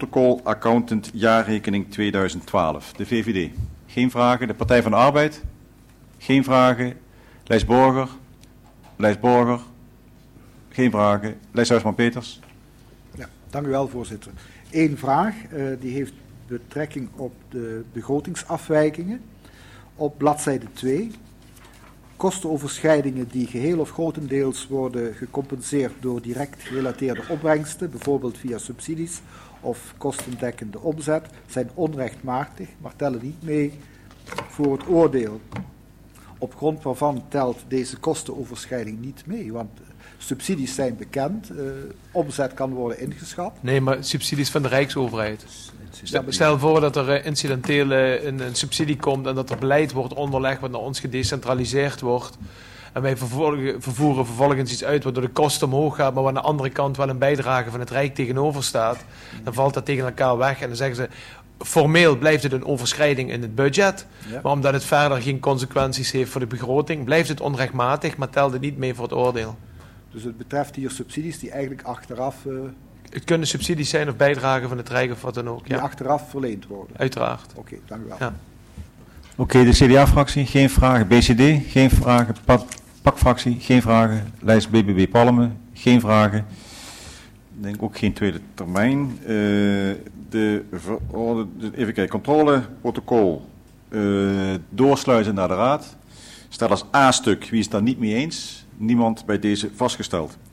protocol accountant jaarrekening 2012. De VVD. Geen vragen. De Partij van de Arbeid. Geen vragen. Lijst Borger. Geen vragen. Lijst Huisman-Peters. Ja, dank u wel, voorzitter. Eén vraag, die heeft betrekking op de begrotingsafwijkingen. Op bladzijde 2. Kostenoverschrijdingen die geheel of grotendeels worden gecompenseerd door direct gerelateerde opbrengsten, bijvoorbeeld via subsidies of kostendekkende omzet, zijn onrechtmatig, maar tellen niet mee voor het oordeel. Op grond waarvan telt deze kostenoverschrijding niet mee, want subsidies zijn bekend, omzet kan worden ingeschat. Nee, maar subsidies van de Rijksoverheid. Stel voor dat er incidenteel een subsidie komt en dat er beleid wordt onderlegd wat naar ons gedecentraliseerd wordt. En wij vervoeren vervolgens iets uit waardoor de kosten omhoog gaat, maar waar aan de andere kant wel een bijdrage van het Rijk tegenover staat. Dan valt dat tegen elkaar weg en dan zeggen ze, formeel blijft het een overschrijding in het budget. Ja. Maar omdat het verder geen consequenties heeft voor de begroting, blijft het onrechtmatig, maar telt het niet mee voor het oordeel. Dus het betreft hier subsidies die eigenlijk achteraf... Het kunnen subsidies zijn of bijdragen van het Rijk of wat dan ook. Die achteraf verleend worden. Uiteraard. Oké, dank u wel. Ja. Oké, de CDA-fractie, geen vragen. BCD, geen vragen. PAK-fractie, geen vragen. Lijst BBB Palmen, geen vragen. Ik denk ook geen tweede termijn. Even kijken, controleprotocol. Doorsluizen naar de Raad. Staat als A-stuk, wie is het daar niet mee eens? Niemand bij deze vastgesteld.